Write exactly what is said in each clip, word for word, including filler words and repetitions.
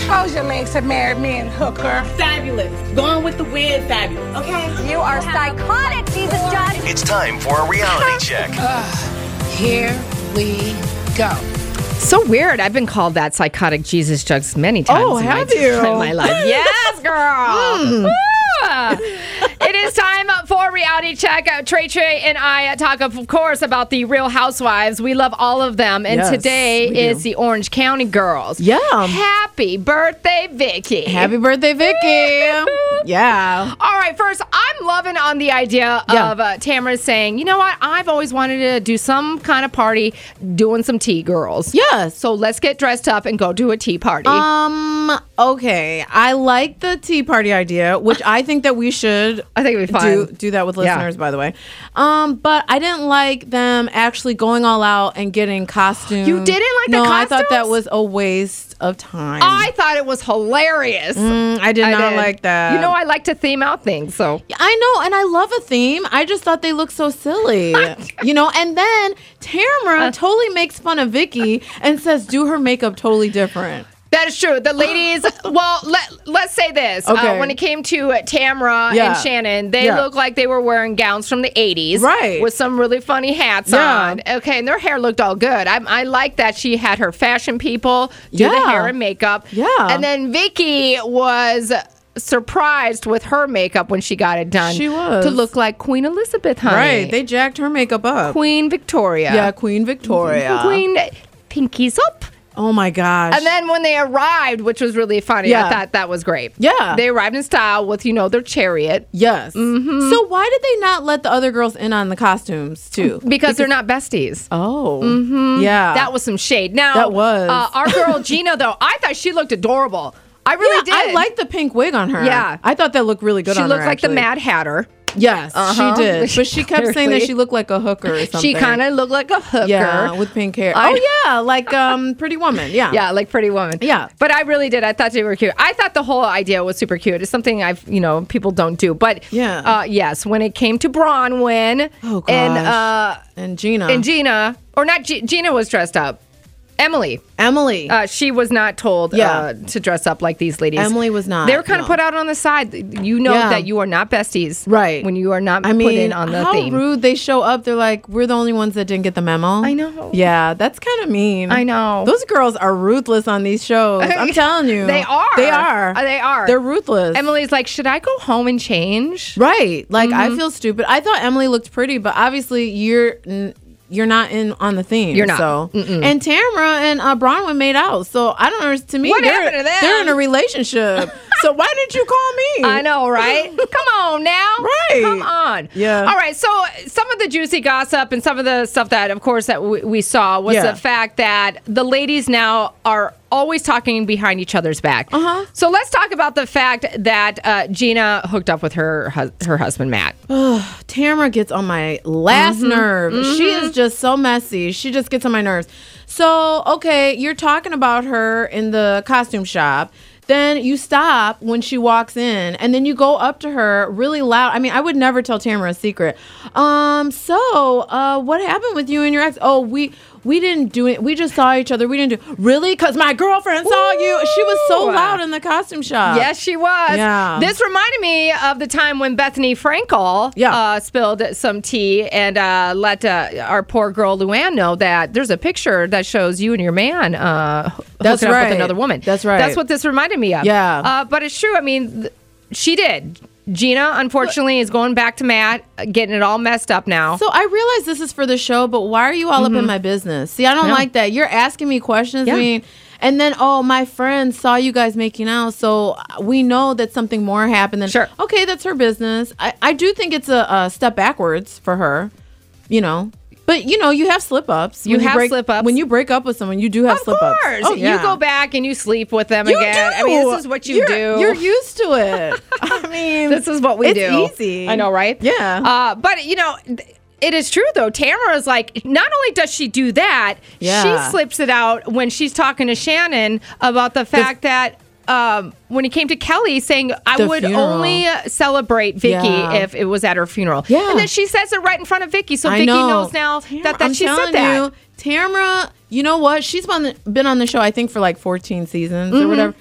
Close your legs and marry me and hooker. Fabulous. Going with the weird fabulous. Okay. You are psychotic, Jesus Judge. It's time for a reality check. Uh, here we go. So weird. I've been called that psychotic Jesus Jugs many times. Oh, in have my, you? In my life. Yes, girl. Mm. It is time for Reality Check. Uh, Trey Trey and I uh, talk, of course, about the Real Housewives. We love all of them. And Yes, today we is do. the Orange County Girls. Yeah. Happy birthday, Vicky. Happy birthday, Vicky. Yeah. All right, first, I'm loving on the idea Yeah. of uh, Tamara saying, you know what? I've always wanted to do some kind of party doing some tea, girls. Yes. So let's get dressed up and go to a tea party. Um, okay. I like the tea party idea, which I think that we should I think it'd be fun. do do that with Yeah. listeners, by the way. Um, but I didn't like them actually going all out and getting costumes. You didn't like the no, I thought that costumes? was a waste of time. I thought it was hilarious. Mm, I did I not did. like that. You know, I like to theme out things, so. I know, and I love a theme. I just thought they looked so silly. You know, and then Tamara Uh. totally makes fun of Vicky and says do her makeup totally different. That is true. The ladies, well, let, let's say this. Okay. Uh, when it came to uh, Tamara Yeah. and Shannon, they Yeah. looked like they were wearing gowns from the eighties. Right. With some really funny hats Yeah. on. Okay, and their hair looked all good. I, I like that she had her fashion people do the Yeah. hair and makeup. Yeah. And then Vicky was surprised with her makeup when she got it done. She was. To look like Queen Elizabeth, honey. Right. They jacked her makeup up. Queen Victoria. Yeah, Queen Victoria. Queen Pinkies up. Oh my gosh. And then when they arrived, which was really funny, Yeah. I thought that was great. Yeah. They arrived in style with, you know, their chariot. Yes. Mm-hmm. So why did they not let the other girls in on the costumes too? Because, they're not besties. Oh. Mm-hmm. Yeah. That was some shade. Now, That was. Uh, our girl Gina, though, I thought she looked adorable. I really yeah, did. I liked the pink wig on her. Yeah. I thought that looked really good She on looked her. like the actually. Mad Hatter. Yes, Uh-huh. she did. But she kept saying that Clearly. she looked like a hooker or something. She kind of looked like a hooker. Yeah, with pink hair. I- oh yeah, like um Pretty Woman. Yeah. Yeah, like Pretty Woman. Yeah. But I really did. I thought they were cute. I thought the whole idea was super cute. It's something I've, you know, people don't do. But Yeah. uh, yes, when it came to Bronwyn Oh, and gosh. uh, And Gina. and Gina, or not, G- Gina was dressed up. Emily, Emily. uh, she was not told Yeah. uh, to dress up like these ladies. Emily was not, They were kind of no. put out on the side. You know Yeah. that you are not besties, Right. When you are not I put mean, in on the how theme. rude they show up. They're like, we're the only ones that didn't get the memo. I know. Yeah, that's kind of mean. I know. Those girls are ruthless on these shows. I'm telling you. They are. They are. Uh, they are. They're ruthless. Emily's like, should I go home and change? Right. Like, Mm-hmm. I feel stupid. I thought Emily looked pretty, but obviously you're n- you're not in on the theme. You're not. So. Mm-mm. And Tamara and uh, Bronwyn made out. So I don't know. To me, What they're, happened to them? they're in a relationship. So why didn't you call me? I know, right? Come on now. Right. Come on. Yeah. All right. So some of the juicy gossip and some of the stuff that, of course, that we, we saw was Yeah. the fact that the ladies now are always talking behind each other's back. Uh-huh. So let's talk about the fact that uh, Gina hooked up with her hus- her husband, Matt. Tamara gets on my last Mm-hmm. nerve. She is just so messy. She just gets on my nerves. So, okay, you're talking about her in the costume shop. Then you stop when she walks in, and then you go up to her really loud. I mean, I would never tell Tamara a secret. Um, so, uh, what happened with you and your ex? Oh, we we didn't do it. We just saw each other. We didn't do really because my girlfriend saw you. She was so Ooh. loud in the costume shop. Yes, she was. Yeah. This reminded me of the time when Bethany Frankel Yeah. uh, spilled some tea and uh, let uh, our poor girl Luann know that there's a picture that shows you and your man uh, That's hooking up right. with another woman. That's right. That's what this reminded me of. Yeah. Uh, but it's true. I mean, th- she did. Gina, unfortunately, is going back to Matt, uh, getting it all messed up now. So I realize this is for the show, but why are you all up in my business? See, I don't Yeah. like that. You're asking me questions. Yeah. I mean, and then, oh, my friend saw you guys making out, so we know that something more happened. Then, Sure. okay, that's her business. I, I do think it's a, a step backwards for her, you know. But, you know, you have slip-ups. You When have break- slip-ups. When you break up with someone, you do have of slip-ups. course. Oh, yeah. You go back and you sleep with them You again. do. I mean, this is what you You're- do. You're used to it. I mean, This is what we it's do. easy. I know, right? Yeah. Uh, but, you know, th- it is true, though. Tamara is like, not only does she do that, Yeah. she slips it out when she's talking to Shannon about the fact that um, when it came to Kelly saying, I The would funeral. only celebrate Vicky Yeah. if it was at her funeral. Yeah. And then she says it right in front of Vicky. So I Vicky know. knows now Tamara, that, that I'm she said telling that. You, Tamara, you know what? She's been, been on the show, I think, for like fourteen seasons Mm-hmm. or whatever.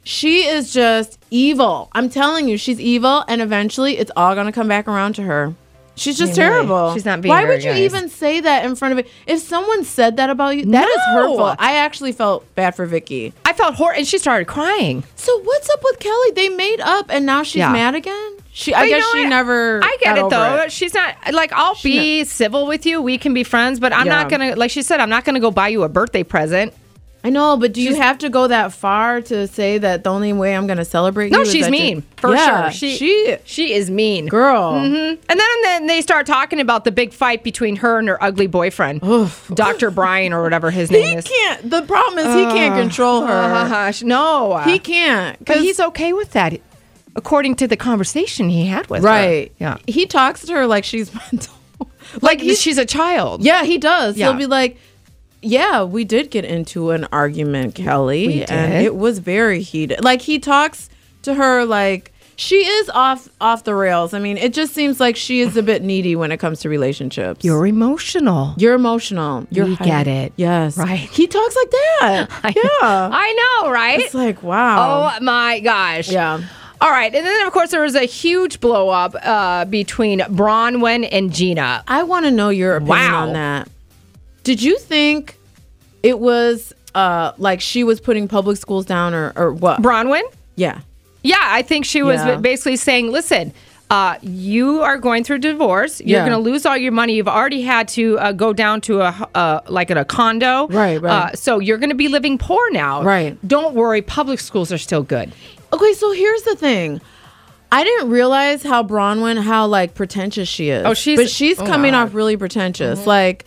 She is just evil. I'm telling you, she's evil, and eventually it's all going to come back around to her. She's just Really? terrible. She's not being Why very would you nice. even say that in front of it? If someone said that about you, that is No. hurtful. I actually felt bad for Vicky. I felt horrible, and she started crying. So what's up with Kelly? They made up, and now she's Yeah. mad again? She, I But you guess know she what? never I get got it over though. it. She's not like I'll be civil with you. We can be friends, but I'm not Yeah. gonna like she said. I'm not gonna go buy you a birthday present. I know, but do you have to go that far to say that the only way I'm going to celebrate No, you is she's that you- mean for Yeah, sure. She, she, she is mean, girl. hmm And then and then they start talking about the big fight between her and her ugly boyfriend, Doctor Brian or whatever his name He is. can't. The problem is he can't control her. Uh, no, He can't. But 'cause- he's okay with that, according to the conversation he had with her. right. Yeah, He talks to her like she's mental. like he's- she's a child. Yeah, he does. Yeah. He'll be like, yeah, we did get into an argument, Kelly. We And did. it was very heated. Like, he talks to her like she is off off the rails. I mean, it just seems like she is a bit needy when it comes to relationships. You're emotional. You're emotional. You're We get it. Yes. Right. He talks like that. I, yeah. I know, right? It's like, wow. Oh my gosh. Yeah. All right. And then, of course, there was a huge blow up uh, between Bronwyn and Gina. I want to know your opinion Wow. on that. Did you think it was uh, like she was putting public schools down or, or what? Bronwyn? Yeah. Yeah, I think she was Yeah. basically saying, listen, uh, you are going through divorce. You're Yeah. going to lose all your money. You've already had to uh, go down to a uh, like in a condo. Right, right. Uh, so you're going to be living poor now. Right. Don't worry. Public schools are still good. Okay, so here's the thing. I didn't realize how Bronwyn, how like pretentious she is. Oh, she's- but she's oh, coming God. off really pretentious. Like,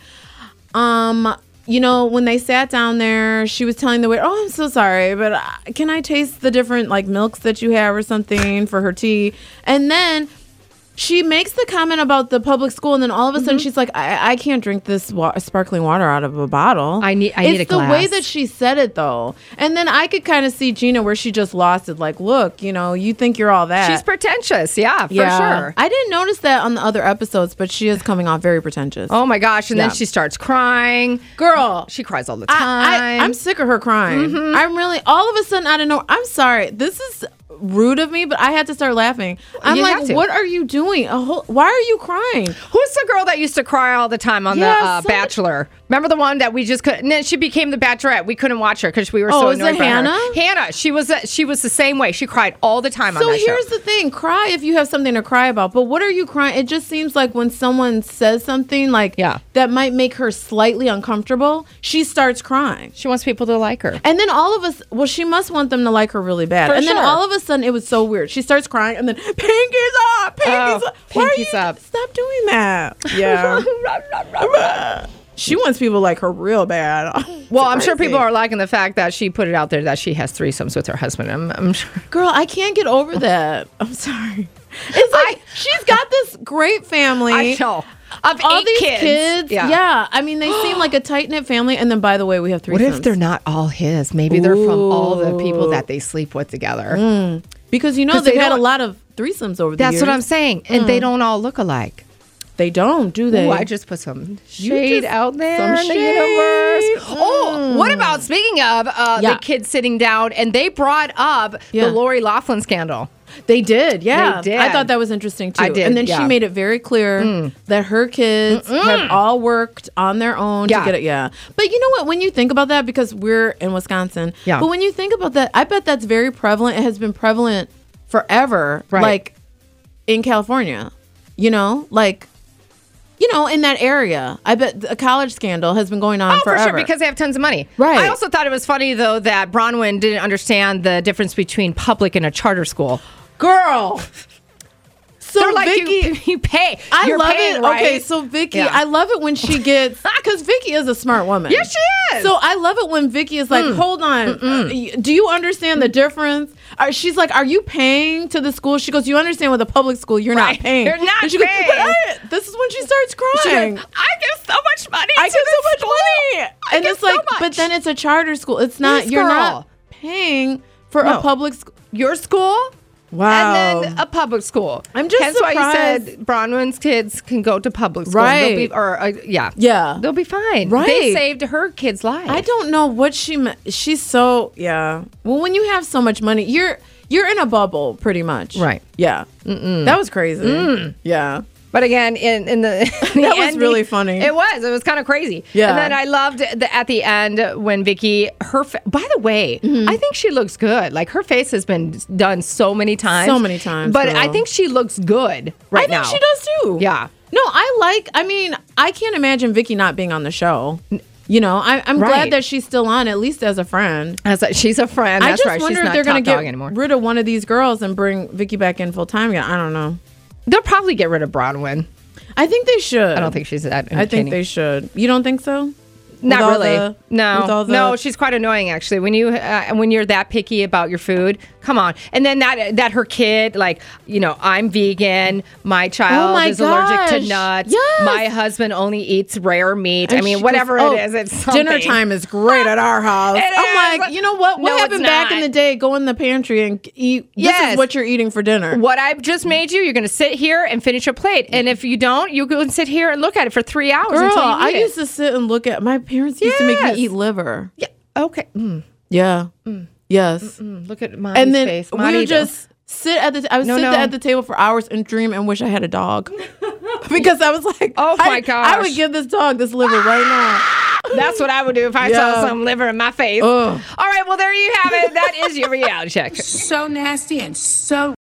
um, you know, when they sat down there, she was telling the waiter, "Oh, I'm so sorry, but uh, can I taste the different like milks that you have or something for her tea?" And then she makes the comment about the public school, and then all of a sudden she's like, I, I can't drink this wa- sparkling water out of a bottle. I need- I it's need a the way glass." that she said it, though. And then I could kind of see Gina where she just lost it. Like, look, you know, you think you're all that. She's pretentious. Yeah, for yeah. sure. I didn't notice that on the other episodes, but she is coming off very pretentious. Oh my gosh. And Yeah. then she starts crying. Girl. She cries all the time. I, I, I'm sick of her crying. I'm really, all of a sudden, I don't know. I'm sorry. This is rude of me, but I had to start laughing. I'm You have like, to. what are you doing? A whole, why are you crying? Who's the girl that used to cry all the time on Yeah, the uh, somebody- Bachelor? Remember the one that we just couldn't? And then she became the Bachelorette. We couldn't watch her because we were Oh, so is it annoyed by her. Hannah? Hannah. She was uh, she was the same way. She cried all the time on So that here's show. the thing: cry if you have something to cry about. But what are you crying? It just seems like when someone says something like Yeah. that might make her slightly uncomfortable, she starts crying. She wants people to like her. And then all of us, well, she must want them to like her really bad. For and then sure. all of a sudden, it was so weird. She starts crying, and then pinkies up, pinkies Oh, up. Why are pinkies you- up. Stop doing that. Yeah. She wants people to like her real bad. Well, I'm sure people are liking the fact that she put it out there that she has threesomes with her husband. I'm, I'm sure. Girl, I can't get over that. I'm sorry. It's like I- she's got this great family. I know. Of All eight these kids. kids. Yeah. I mean, they seem like a tight knit family. And then, by the way, we have three. What if they're not all his? Maybe they're from all the people Ooh. that they sleep with together. Because you know 'Cause they've they had a don't- lot of threesomes over the That's years. what I'm saying. And they don't all look alike. They don't, do they? Ooh, I just put some You shade just- out there some in the shade. universe. Oh, what about speaking of uh, Yeah. the kids sitting down and they brought up Yeah. the Lori Loughlin scandal. They did, yeah. They did. I thought that was interesting too. I did, And then yeah. she made it very clear that her kids have all worked on their own Yeah. to get it. Yeah. But you know what? When you think about that, because we're in Wisconsin, Yeah. but when you think about that, I bet that's very prevalent. It has been prevalent forever, Right. like in California, you know, like, you know, in that area. I bet a college scandal has been going on Oh, forever. for sure, because they have tons of money. Right. I also thought it was funny, though, that Bronwyn didn't understand the difference between public and a charter school. Girl. So They're like, Vicky, you, you pay. I You're love paying, it. right? Okay, so Vicky, Yeah. I love it when she gets because Vicky is a smart woman. Yes, she is. So I love it when Vicky is like, "Hold on, uh, y- do you understand the difference?" Are, she's like, "Are you paying to the school?" She goes, "You understand with a public school, you're Right. not paying. You're not and she goes, paying. "But I-" This is when she starts She crying. goes, I give so much money I to get this so much school. money, I and give it's like, so but much. then it's a charter school. It's not. This You're girl. not paying for No. a public school. Your school Wow. And then a public school. I'm just Hence why you surprised- said Bronwyn's kids can go to public school. Right. They'll be, or, uh, yeah. Yeah. They'll be fine. Right. They saved her kid's life. I don't know what she meant. She's so, yeah. Well, when you have so much money, you're you're in a bubble pretty much. Right. Yeah. Mm-mm. That was crazy. Mm. Yeah. But again, in, in the, in the That was ending, really funny. It was. It was kind of crazy. Yeah. And then I loved the, at the end when Vicky, her. Fa- by the way, Mm-hmm. I think she looks good. Like her face has been done so many times. So many times, But girl. I think she looks good right I think now. she does too. Yeah. No, I like, I mean, I can't imagine Vicky not being on the show. You know, I, I'm Right. glad that she's still on, at least as a friend. As a, she's a friend. I That's just right. wonder she's if not they're top going to dog get anymore. rid of one of these girls and bring Vicky back in full time again. I don't know. They'll probably get rid of Bronwyn. I think they should. I don't think she's that. I think they should. You don't think so? Not With all really. the- no, with all the- no. She's quite annoying, actually. When you uh, when you're that picky about your food, come on. And then that that her kid, like, you know, I'm vegan. My child Oh my is allergic to gosh. nuts. Yes. My husband only eats rare meat. I And mean, she whatever goes, it "Oh, is, it's something. dinner time is great at our house. It I'm is. like, you know what? What No, it's happened back in not. the day? Go in the pantry and eat. This Yes. is what you're eating for dinner. What I've just made you, you're going to sit here and finish your plate. And if you don't, you go and sit here and look at it for three hours Girl, until you eat I it. used to sit and look at, my parents used to make Yes. me eat liver. Yeah. Okay. Mm. Yeah. Yes. Mm. Look at Monty's And then face. we Monty, would just sit at the. I would No, sit no. at the table for hours and dream and wish I had a dog, because I was like, Oh my I, gosh. I would give this dog this liver right now. That's what I would do if I Yeah. saw some liver in my face. Ugh. All right, well, there you have it. That is your reality check. So nasty and so